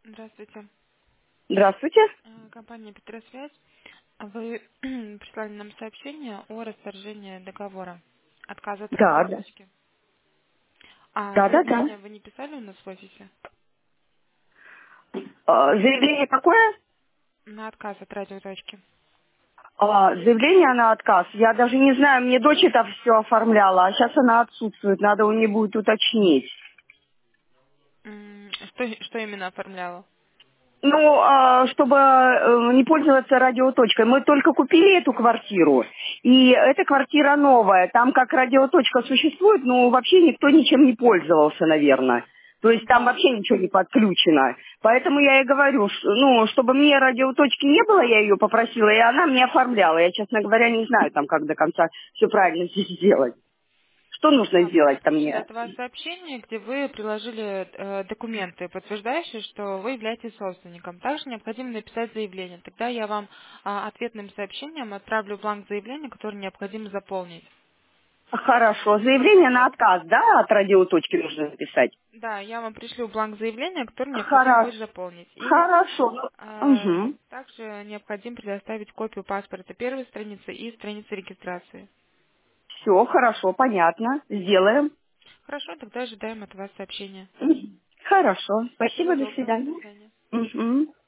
Здравствуйте. Здравствуйте. Компания «Петросвязь». Вы прислали нам сообщение о расторжении договора, отказа от Да, да. радиоточки. А Да, да, да. заявление вы не писали у нас в офисе Заявление какое? на отказ от радиоточки? Заявление на отказ. Я даже не знаю, мне дочь это все оформляла, а сейчас она отсутствует, надо у нее будет уточнить. Что именно оформляла? Ну, чтобы не пользоваться радиоточкой. Мы только купили эту квартиру, и эта квартира новая. Там как радиоточка существует, но вообще никто ничем не пользовался, наверное. То Ну есть там да. вообще ничего не подключено. Поэтому я и говорю, ну, чтобы мне радиоточки не было, я ее попросила, и она мне оформляла. Я, честно говоря, не знаю там, как до конца все правильно здесь сделать. Что нужно Да, мы сделать-то получили мне? от вас сообщение, где вы приложили документы, подтверждающие, что вы являетесь собственником. Также необходимо написать заявление. Тогда я вам ответным сообщением отправлю бланк заявления, который необходимо заполнить. Хорошо. Заявление на отказ, да, от радиоточки нужно написать? Да, я вам пришлю бланк заявления, который необходимо Хорошо. будет заполнить. И Хорошо. Угу. также необходимо предоставить копию паспорта первой страницы и страницы регистрации. Все, хорошо, понятно. Сделаем. Хорошо, тогда ожидаем от вас сообщения. Мгм. Хорошо. Всего Спасибо, до доброго, до свидания. свидания. Мгм.